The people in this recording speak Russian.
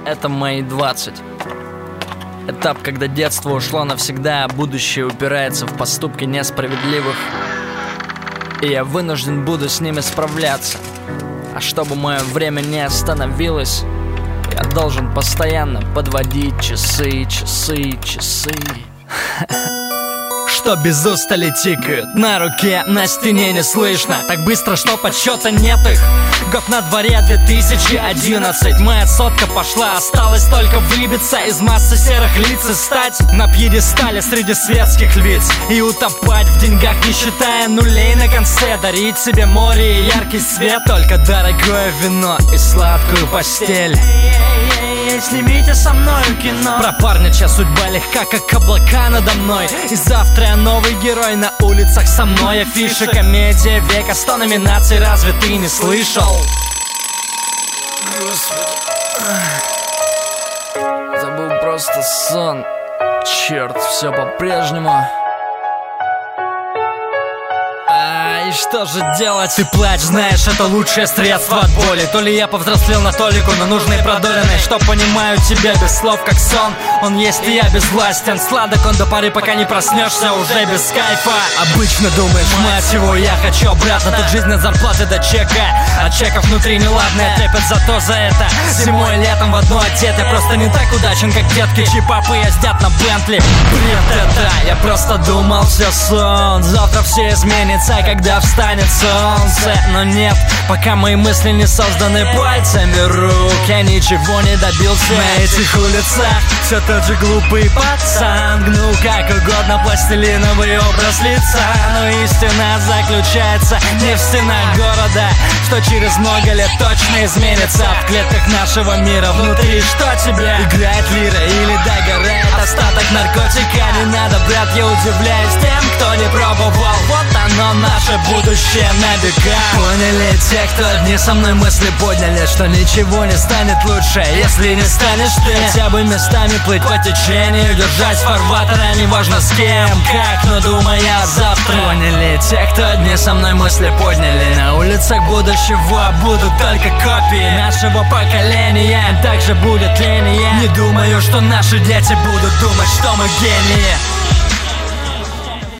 Это мои 20. Этап, когда детство ушло навсегда, а будущее упирается в поступки несправедливых. И я вынужден буду с ними справляться. А чтобы мое время не остановилось, я должен постоянно подводить часы. Что без устали тикают на руке, на стене не слышно. Так быстро, что подсчета нет их. Год на дворе 2011. Моя сотка пошла, осталось только выбиться из массы серых лиц и стать на пьедестале среди светских лиц. И утопать в деньгах, не считая нулей на конце. Дарить себе море и яркий свет, только дорогое вино и сладкую постель. Снимите со мною кино. Про парня, чья судьба легка, как облака надо мной. И завтра я новый герой на улицах со мной. Афиша, комедия века, 100 номинаций, разве ты не слышал? Господи, это был просто сон. Черт, все по-прежнему. И что же делать? Ты плачь, знаешь, это лучшее средство от боли. То ли я повзрослел на толику, но нужный продоленный. Что понимаю тебя без слов, как сон. Он есть и я безвластен. Сладок он до поры, пока не проснешься уже без кайфа. Обычно думаешь, мать его, я хочу обратно. Тут жизнь от зарплаты до чека, а чеков внутри неладные трепет зато за это. Зимой и летом в одну одеты. Просто не так удачен, как детки, чьи папы ездят на Бентли. Бред это, я просто думал, все сон. Завтра все изменится, когда встанет солнце. Но нет, пока мои мысли не созданы пальцами рук, я ничего не добился на этих улицах. Все тот же глупый пацан, гну как угодно пластилиновый образ лица. Но истина заключается не в стенах города, что через много лет точно изменится. В клетках нашего мира внутри что тебя играет лира или догорает остаток наркотика. Не надо, брат, я удивляюсь тем, кто не пробовал. Вот оно, наше будущее на бегах. Поняли те, кто дни со мной мысли подняли, что ничего не станет лучше, если не станешь ты. Хотя бы местами плыть по течению, держать фарватера, неважно с кем, как, но думая о завтра. Поняли те, кто дни со мной мысли подняли, на улицах будущего будут только копии нашего поколения, также будет лень. Не думаю, что наши дети будут думать, что мы гении.